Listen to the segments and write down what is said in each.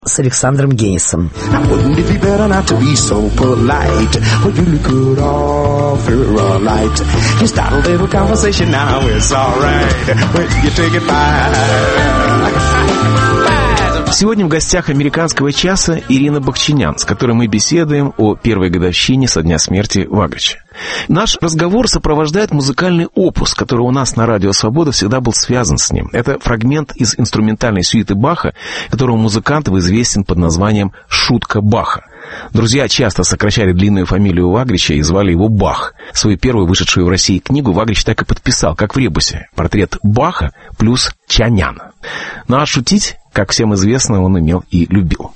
с Александром Гейнсом. Сегодня в гостях «Американского часа» Ирина Бахчинян, с которой мы беседуем о первой годовщине со дня смерти Вагрича. Наш разговор сопровождает музыкальный опус, который у нас на Радио Свобода всегда был связан с ним. Это фрагмент из инструментальной сюиты Баха, которому музыкант известен под названием «Шутка Баха». Друзья часто сокращали длинную фамилию Вагрича и звали его Бах. Свою первую вышедшую в России книгу Вагрич так и подписал, как в ребусе. Портрет Баха плюс Чанян. Ну а шутить, как всем известно, он умел и любил.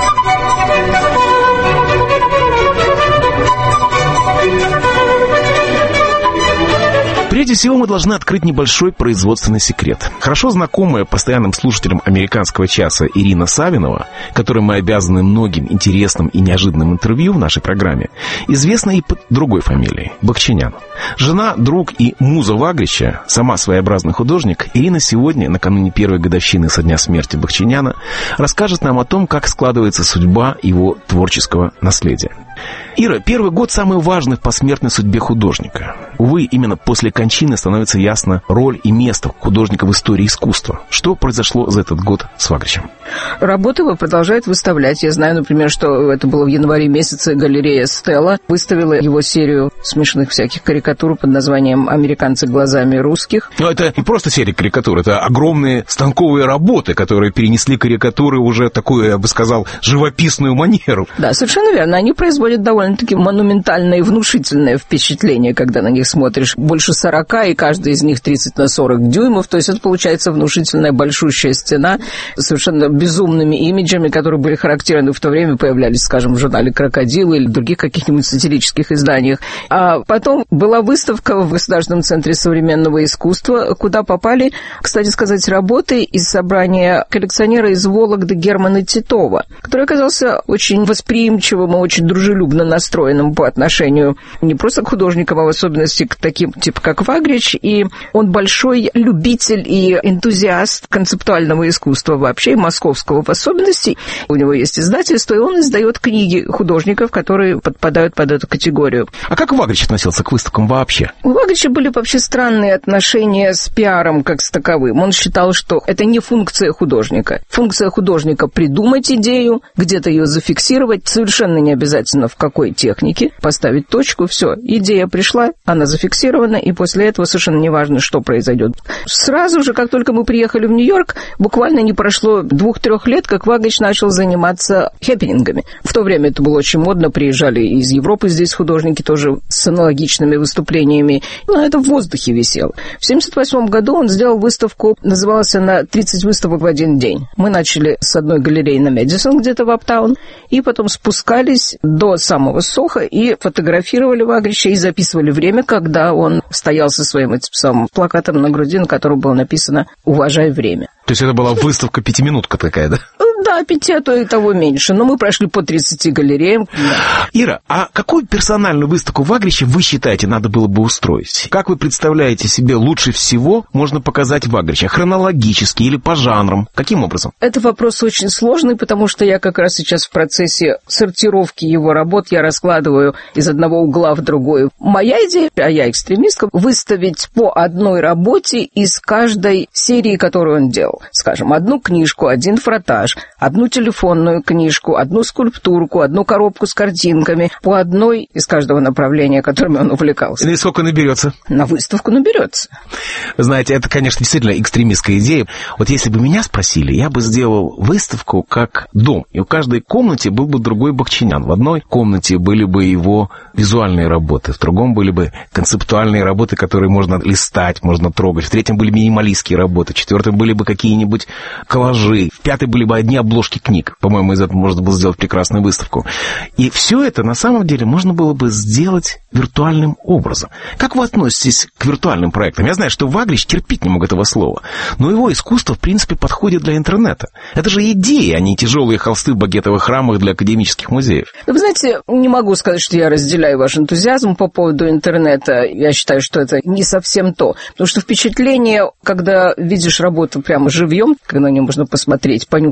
Прежде всего, мы должны открыть небольшой производственный секрет. Хорошо знакомая постоянным слушателям «Американского часа» Ирина Савинова, которой мы обязаны многим интересным и неожиданным интервью в нашей программе, известна и под другой фамилией – Бахчинян. Жена, друг и муза Вагрича, сама своеобразный художник, Ирина сегодня, накануне первой годовщины со дня смерти Бахчиняна, расскажет нам о том, как складывается судьба его творческого наследия. Ира, первый год самый важный в посмертной судьбе художника. Увы, именно после кончины становится ясна роль и место художника в истории искусства. Что произошло за этот год с Вагричем? Работы его продолжают выставлять. Я знаю, например, что это было в январе месяце, галерея «Стелла» выставила его серию смешных всяких карикатур под названием «Американцы глазами русских». Но это не просто серия карикатур, это огромные станковые работы, которые перенесли карикатуры уже такую, я бы сказал, живописную манеру. Да, совершенно верно. Они производят довольно-таки монументальное и внушительное впечатление, когда на них смотришь. Больше 40, и каждый из них 30 на 40 дюймов. То есть это получается внушительная большущая стена с совершенно безумными имиджами, которые были характерны в то время, появлялись, скажем, в журнале «Крокодил» или других каких-нибудь сатирических изданиях. А потом была выставка в Государственном центре современного искусства, куда попали, кстати сказать, работы из собрания коллекционера из Вологды Германа Титова, который оказался очень восприимчивым и очень дружелюбно настроенным по отношению не просто к художникам, а в особенности к таким, типа как Вагрич, и он большой любитель и энтузиаст концептуального искусства вообще, и московского в особенности. У него есть издательство, и он издает книги художников, которые подпадают под эту категорию. А как Вагрич относился к выставкам вообще? У Вагрича были вообще странные отношения с пиаром как с таковым. Он считал, что это не функция художника. Функция художника — придумать идею, где-то ее зафиксировать, совершенно не обязательно в какой технике, поставить точку, все, идея пришла, она зафиксирована, и после этого совершенно не важно, что произойдет. Сразу же, как только мы приехали в Нью-Йорк, буквально не прошло 2-3 лет, как Вагрич начал заниматься хэппенингами. В то время это было очень модно, приезжали из Европы здесь художники тоже с аналогичными выступлениями, но это в воздухе висело. В 1978 году он сделал выставку, называлась она «30 выставок в один день». Мы начали с одной галереи на Мэдисон, где-то в Аптаун, и потом спускались до самого Сохо и фотографировали Вагрича и записывали время, когда он стоял со своим этим самым плакатом на груди, на котором было написано «Уважай время». То есть это была выставка пятиминутка такая, да? Да, 5, а то и того меньше. Но мы прошли по 30 галереям. Да. Ира, а какую персональную выставку Вагрича вы считаете надо было бы устроить? Как вы представляете себе лучше всего можно показать Вагрича? Хронологически или по жанрам? Каким образом? Это вопрос очень сложный, потому что я как раз сейчас в процессе сортировки его работ, я раскладываю из одного угла в другой. Моя идея, а я экстремистка, выставить по одной работе из каждой серии, которую он делал. Скажем, одну книжку, один фротаж, одну телефонную книжку, одну скульптурку, одну коробку с картинками, по одной из каждого направления, которыми он увлекался. И сколько наберется? На выставку наберется. Знаете, это, конечно, действительно экстремистская идея. Вот если бы меня спросили, я бы сделал выставку как дом, и в каждой комнате был бы другой Бахчинян. В одной комнате были бы его визуальные работы, в другом были бы концептуальные работы, которые можно листать, можно трогать, в третьем были минималистские работы, в четвертом были бы какие-нибудь коллажи, в пятой были бы одни обложки книг. По-моему, из этого можно было сделать прекрасную выставку. И все это, на самом деле, можно было бы сделать виртуальным образом. Как вы относитесь к виртуальным проектам? Я знаю, что Вагрич терпеть не мог этого слова, но его искусство, в принципе, подходит для интернета. Это же идеи, а не тяжелые холсты в багетовых рамах для академических музеев. Вы знаете, не могу сказать, что я разделяю ваш энтузиазм по поводу интернета. Я считаю, что это не совсем то. Потому что впечатление, когда видишь работу прямо живьем, когда на нее можно посмотреть, понюхать и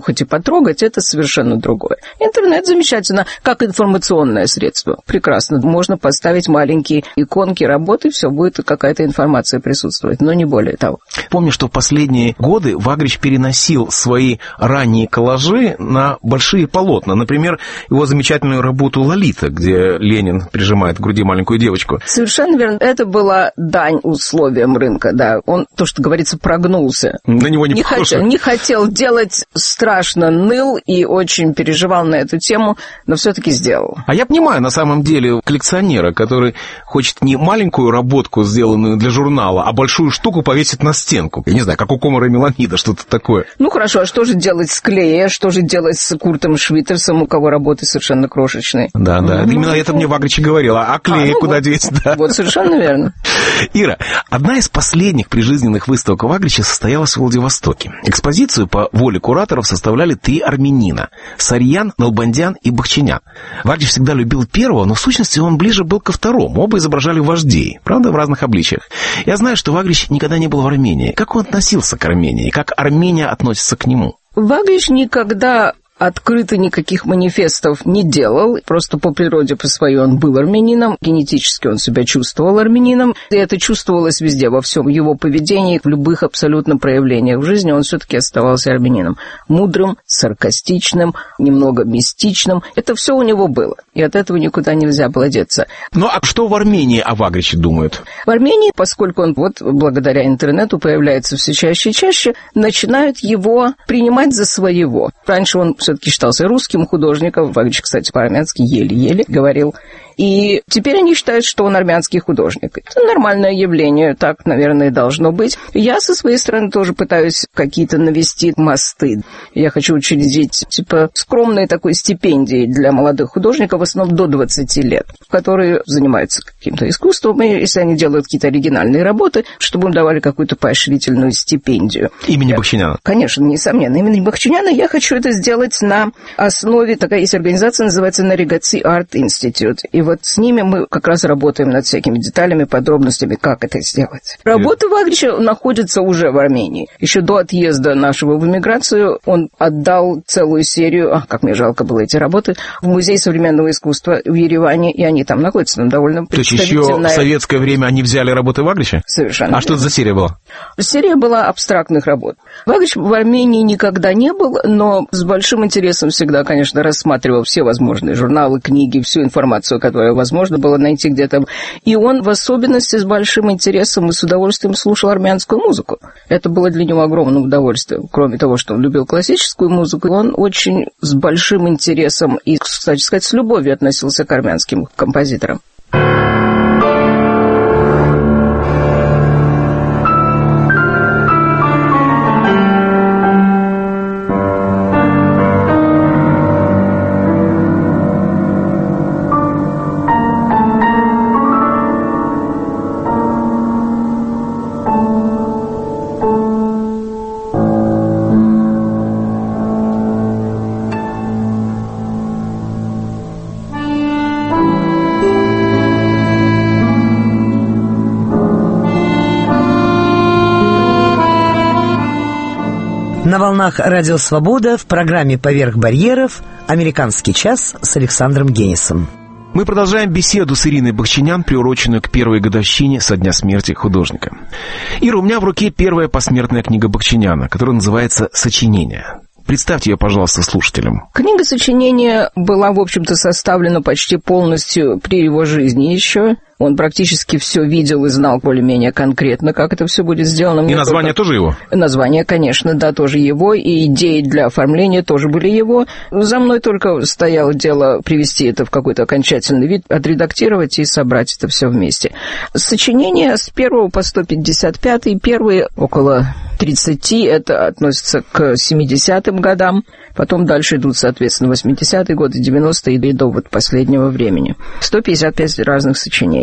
потрогать, это совершенно другое. Интернет замечательно, как информационное средство. Прекрасно. Можно поставить маленькие иконки работы, все будет какая-то информация присутствовать, но не более того. Помню, что в последние годы Вагрич переносил свои ранние коллажи на большие полотна. Например, его замечательную работу «Лолита», где Ленин прижимает к груди маленькую девочку. Совершенно верно. Это была дань условиям рынка, да. Он, то, что говорится, прогнулся. На него не похоже. Не хотел делать, страшно ныл и очень переживал на эту тему, но все-таки сделал. А я понимаю, на самом деле, коллекционера, который хочет не маленькую работку, сделанную для журнала, а большую штуку повесить на стенку. Я не знаю, как у Комара Меламида, что-то такое. Ну, хорошо, а что же делать с Клея, что же делать с Куртом Швитерсом, у кого работы совершенно крошечные? Да. Именно это мне Вагрич и говорил. А Клей куда деть? Да. Вот, совершенно верно. Ира, одна из последних прижизненных выставок Вагрича состоялась в Владивостоке. Экспозицию по воле кураторов составляли 3 армянина – Сарьян, Налбандян и Бахчинян. Вагрич всегда любил первого, но в сущности он ближе был ко второму. Оба изображали вождей, правда, в разных обличиях. Я знаю, что Вагрич никогда не был в Армении. Как он относился к Армении? Как Армения относится к нему? Вагрич никогда открыто никаких манифестов не делал, просто по природе по своей он был армянином, генетически он себя чувствовал армянином, и это чувствовалось везде, во всем его поведении, в любых абсолютно проявлениях в жизни он все-таки оставался армянином. Мудрым, саркастичным, немного мистичным, это все у него было, и от этого никуда нельзя было деться. Ну а что в Армении о Вагриче думают? В Армении, поскольку он вот благодаря интернету появляется все чаще и чаще, начинают его принимать за своего. Раньше он все-таки считался русским художником. Вагрич, кстати, по-армянски еле-еле говорил. И теперь они считают, что он армянский художник. Это нормальное явление, так, наверное, должно быть. Я со своей стороны тоже пытаюсь какие-то навести мосты. Я хочу учредить, скромной такой стипендии для молодых художников, в основном до 20 лет, которые занимаются каким-то искусством, и если они делают какие-то оригинальные работы, чтобы им давали какую-то поощрительную стипендию. Имени Бахчиняна? Конечно, несомненно. Имени Бахчиняна я хочу это сделать на основе, такая есть организация, называется Наригаци Арт Институт. И вот с ними мы как раз работаем над всякими деталями, подробностями, как это сделать. Работа Вагрича находится уже в Армении. Еще до отъезда нашего в эмиграцию он отдал целую серию, как мне жалко было эти работы, в Музей современного искусства в Ереване, и они там находятся, там довольно представительная... То есть еще в советское время они взяли работы Вагрича? Совершенно. А что это за серия была? Серия была абстрактных работ. Вагрич в Армении никогда не был, но с большим интересом всегда, конечно, рассматривал все возможные журналы, книги, всю информацию, которую возможно было найти где-то. И он в особенности с большим интересом и с удовольствием слушал армянскую музыку. Это было для него огромным удовольствием. Кроме того, что он любил классическую музыку, он очень с большим интересом и, кстати сказать, с любовью относился к армянским композиторам. На волнах «Радио Свобода» в программе «Поверх барьеров» «Американский час» с Александром Генисом. Мы продолжаем беседу с Ириной Бахчинян, приуроченную к первой годовщине со дня смерти художника. Ира, у меня в руке первая посмертная книга Бахчиняна, которая называется «Сочинение». Представьте ее, пожалуйста, слушателям. Книга сочинения была, в общем-то, составлена почти полностью при его жизни еще. Он практически все видел и знал более-менее конкретно, как это все будет сделано. И название тоже его? Название, конечно, да, тоже его. И идеи для оформления тоже были его. За мной только стояло дело привести это в какой-то окончательный вид, отредактировать и собрать это все вместе. Сочинения с 1 по 155, первые около 30, это относится к 70-м годам. Потом дальше идут, соответственно, 80-е годы, 90-е и до вот последнего времени. 155 разных сочинений.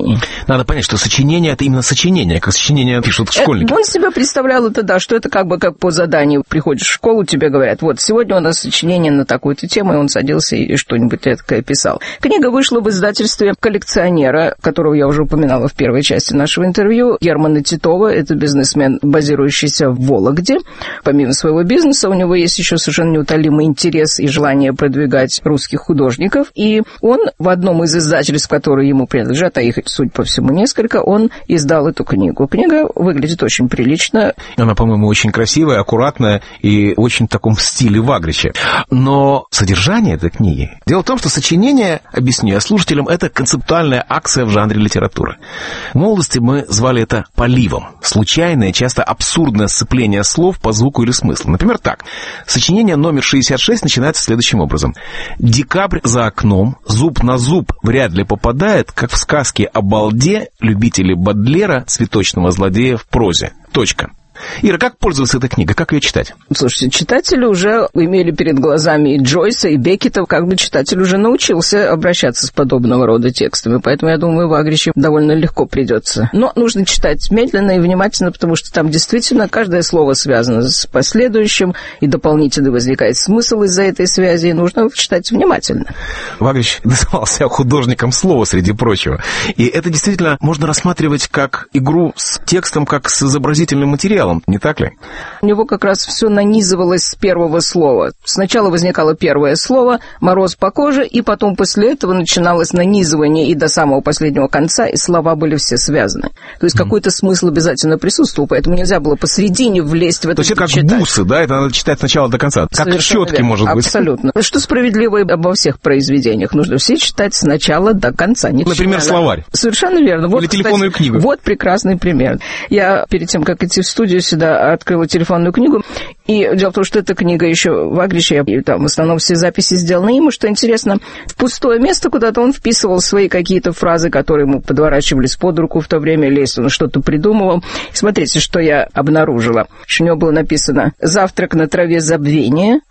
сочинении. Надо понять, что сочинение — это именно сочинение, как сочинение пишут школьники. Он себе представлял это, да, что это как бы как по заданию. Приходишь в школу, тебе говорят, вот, сегодня у нас сочинение на такую-то тему, и он садился и что-нибудь такое писал. Книга вышла в издательстве коллекционера, которого я уже упоминала в первой части нашего интервью, Германа Титова. Это бизнесмен, базирующийся в Вологде. Помимо своего бизнеса, у него есть еще совершенно неутолимый интерес и желание продвигать русских художников. И он в одном из издательств, которые ему принадлежат, а их, судя по всему, несколько, он издал эту книгу. Книга выглядит очень прилично. Она, по-моему, очень красивая, аккуратная и очень в таком стиле Вагрича. Но содержание этой книги... Дело в том, что сочинение, объясню я слушателям, это концептуальная акция в жанре литературы. В молодости мы звали это поливом. Случайное, часто абсурдное сцепление слов по звуку или смыслу. Например, так. Сочинение номер 66 начинается следующим образом. «Декабрь за окном, зуб на зуб вряд ли попадает, как в сказке о балде любители Бодлера, цветочного злодея в прозе. Точка». Ира, как пользоваться этой книгой? Как ее читать? Слушайте, читатели уже имели перед глазами и Джойса, и Беккета. Как бы читатель уже научился обращаться с подобного рода текстами. Поэтому, я думаю, Вагричу довольно легко придется. Но нужно читать медленно и внимательно, потому что там действительно каждое слово связано с последующим, и дополнительно возникает смысл из-за этой связи, и нужно читать внимательно. Вагрич назывался художником слова, среди прочего. И это действительно можно рассматривать как игру с текстом, как с изобразительным материалом. Не так ли? У него как раз все нанизывалось с первого слова. Сначала возникало первое слово, мороз по коже, и потом после этого начиналось нанизывание, и до самого последнего конца, и слова были все связаны. То есть какой-то смысл обязательно присутствовал, поэтому нельзя было посредине влезть в это. То есть это как читать. Бусы, да? Это надо читать сначала до конца. Как четки, может быть. Абсолютно. Что справедливо и обо всех произведениях. Нужно все читать сначала до конца. Например, словарь. Совершенно верно. Вот, или телефонную книгу. Вот прекрасный пример. Я перед тем, как идти в студию, сюда открыла телефонную книгу, и дело в том, что эта книга еще Вагрича, там в основном все записи сделаны ему, что интересно, в пустое место куда-то он вписывал свои какие-то фразы, которые ему подворачивались под руку в то время, или если он что-то придумывал. И смотрите, что я обнаружила. У него было написано «Завтрак на траве забвения».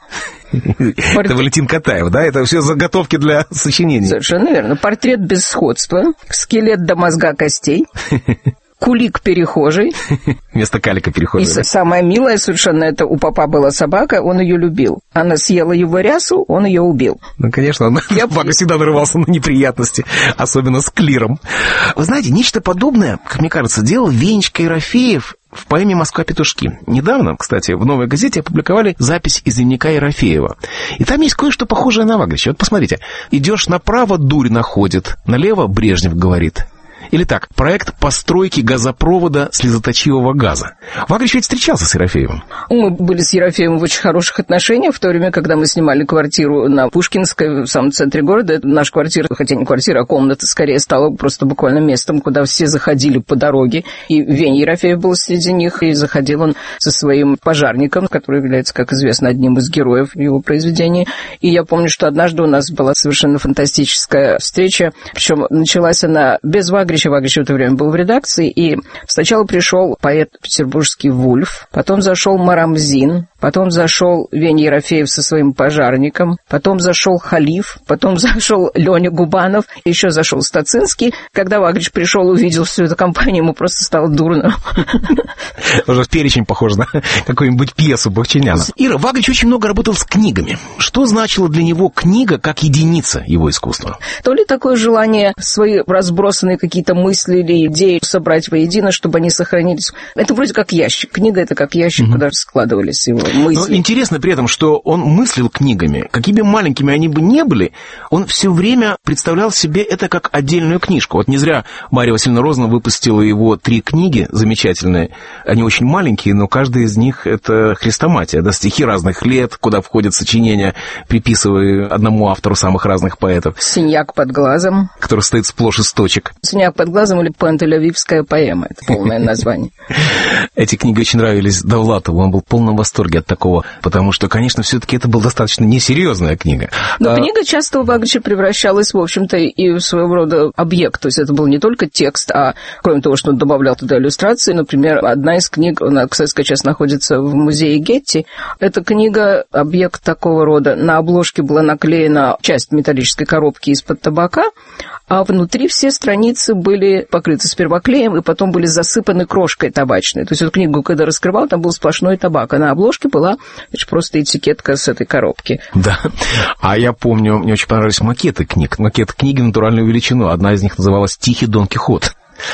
Это Валентин Катаев, да? Это все заготовки для сочинений. Совершенно верно. «Портрет без сходства», «Скелет до мозга костей», «Кулик перехожий». Вместо калика перехожий. И самое милое совершенно, это у папа была собака, он ее любил. Она съела его рясу, он ее убил. Ну, конечно, папа всегда нарывался на неприятности, особенно с клиром. Вы знаете, нечто подобное, как мне кажется, делал Венечка Ерофеев в поэме «Москва-петушки». Недавно, кстати, в «Новой газете» опубликовали запись из дневника Ерофеева. И там есть кое-что похожее на Вагрича. Вот посмотрите. «Идешь направо, дурь находит, налево Брежнев говорит». Или так, проект постройки газопровода слезоточивого газа. Вагрич ведь встречался с Ерофеевым. Мы были с Ерофеевым в очень хороших отношениях в то время, когда мы снимали квартиру на Пушкинской, в самом центре города. Наша квартира, хотя не квартира, а комната, скорее стала просто буквально местом, куда все заходили по дороге. И Веня Ерофеев был среди них, и заходил он со своим пожарником, который является, как известно, одним из героев его произведения. И я помню, что однажды у нас была совершенно фантастическая встреча, причем началась она без Вагрича. Вагрич в это время был в редакции, и сначала пришел поэт петербургский Вульф, потом зашел Марамзин, потом зашел Веня Ерофеев со своим пожарником, потом зашел Халиф, потом зашел Леня Губанов, еще зашел Стацинский. Когда Вагрич пришел, увидел всю эту компанию, ему просто стало дурно. Уже в перечень похож на какую-нибудь пьесу Бахчиняна. Ира, Вагрич очень много работал с книгами. Что значила для него книга как единица его искусства? То ли такое желание свои разбросанные какие-то мысли или идеи собрать воедино, чтобы они сохранились. Это вроде как ящик. Книга — это как ящик, куда складывались его мысли. Но интересно при этом, что он мыслил книгами. Какими маленькими они бы не были, он все время представлял себе это как отдельную книжку. Вот не зря Марья Васильевна Розанова выпустила его 3 книги замечательные. Они очень маленькие, но каждая из них — это хрестоматия, да, стихи разных лет, куда входят сочинения, приписывая одному автору самых разных поэтов. «Синяк под глазом», который стоит сплошь из точек. «Синяк под глазом» или «Пантелевивская поэма». Это полное название. Эти книги очень нравились Довлатову. Он был в полном восторге от такого, потому что, конечно, все-таки это была достаточно несерьезная книга. Но книга часто у Вагрича превращалась, в общем-то, и в своего рода объект. То есть это был не только текст, а кроме того, что он добавлял туда иллюстрации. Например, одна из книг, она, кстати, сейчас находится в музее Гетти. Эта книга — объект такого рода. На обложке была наклеена часть металлической коробки из-под табака, а внутри все страницы были были покрыты сперва клеем, и потом были засыпаны крошкой табачной. То есть эту книгу, когда раскрывал, там был сплошной табак, а на обложке была просто этикетка с этой коробки. Да. А я помню, мне очень понравились макеты книг. Макеты книги в натуральную величину. Одна из них называлась «Тихий Дон Кихот».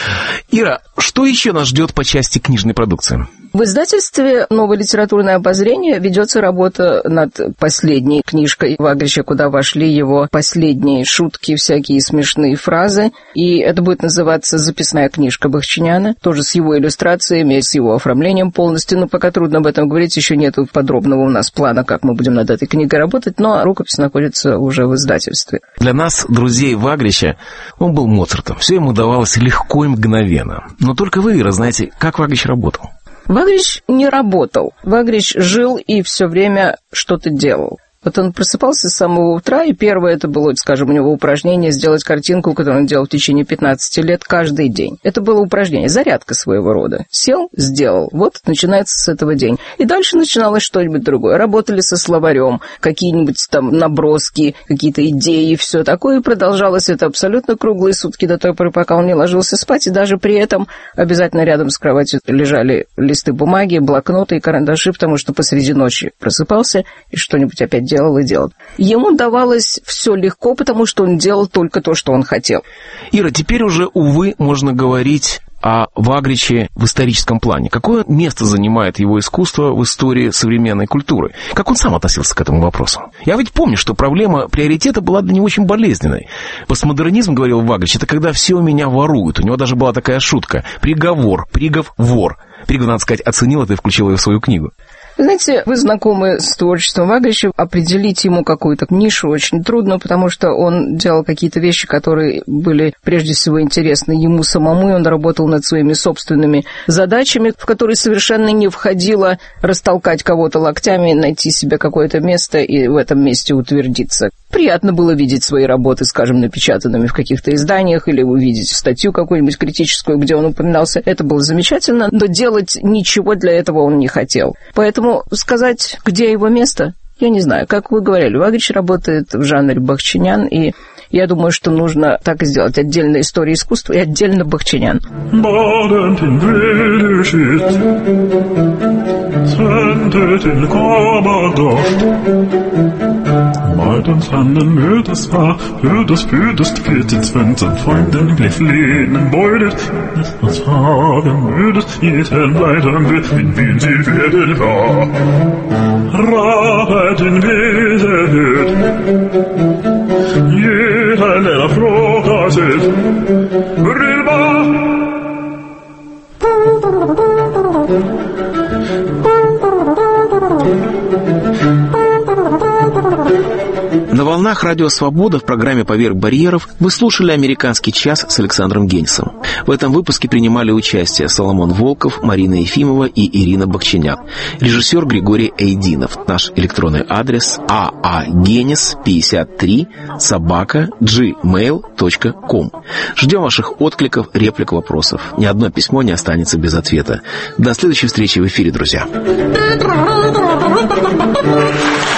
Ира, что еще нас ждет по части книжной продукции? В издательстве «Новое литературное обозрение» ведется работа над последней книжкой Вагрича, куда вошли его последние шутки, всякие смешные фразы. И это будет называться «Записная книжка Бахчиняна», тоже с его иллюстрациями, с его оформлением полностью. Но пока трудно об этом говорить, еще нет подробного у нас плана, как мы будем над этой книгой работать, но рукопись находится уже в издательстве. Для нас, друзей Вагрича, он был Моцартом. Все ему давалось легко и мгновенно. Но только вы, Ира, знаете, как Вагрич работал? Вагрич не работал. Вагрич жил и все время что-то делал. Вот он просыпался с самого утра, и первое это было, скажем, у него упражнение сделать картинку, которую он делал в течение 15 лет каждый день. Это было упражнение, зарядка своего рода. Сел, сделал. Вот начинается с этого день. И дальше начиналось что-нибудь другое. Работали со словарем, какие-нибудь там наброски, какие-то идеи, все такое. И продолжалось это абсолютно круглые сутки до той поры, пока он не ложился спать. И даже при этом обязательно рядом с кроватью лежали листы бумаги, блокноты и карандаши, потому что посреди ночи просыпался и что-нибудь опять делал и делал. Ему давалось все легко, потому что он делал только то, что он хотел. Ира, теперь уже, увы, можно говорить о Вагриче в историческом плане. Какое место занимает его искусство в истории современной культуры? Как он сам относился к этому вопросу? Я ведь помню, что проблема приоритета была для него очень болезненной. Постмодернизм, говорил Вагрич, это когда все у меня воруют. У него даже была такая шутка. Приговор, Пригов, вор. Пригов, надо сказать, оценил это и включил ее в свою книгу. Знаете, вы знакомы с творчеством Вагрича, определить ему какую-то нишу очень трудно, потому что он делал какие-то вещи, которые были прежде всего интересны ему самому, и он работал над своими собственными задачами, в которые совершенно не входило растолкать кого-то локтями, найти себе какое-то место и в этом месте утвердиться. Приятно было видеть свои работы, скажем, напечатанными в каких-то изданиях или увидеть статью какую-нибудь критическую, где он упоминался. Это было замечательно, но делать ничего для этого он не хотел. Поэтому сказать, где его место, я не знаю. Как вы говорили, Вагрич работает в жанре Бахчинян, и я думаю, что нужно так и сделать. Отдельная история искусства и отдельно Бахчинян. Morgens handen mødes far, mødes kvittetsvendt, som frønden blev flenen bøjlet. Næstens hagen mødes i et henvejden ved, min vin til verden var. Rappe den vedenhed, jeder lader fråga sig, Rylba. На волнах Радио Свобода в программе «Поверх барьеров» вы слушали «Американский час» с Александром Генисом. В этом выпуске принимали участие Соломон Волков, Марина Ефимова и Ирина Бахчинян. Режиссер Григорий Эйдинов. Наш электронный адрес aagenis53@gmail.com. Ждем ваших откликов, реплик, вопросов. Ни одно письмо не останется без ответа. До следующей встречи в эфире, друзья.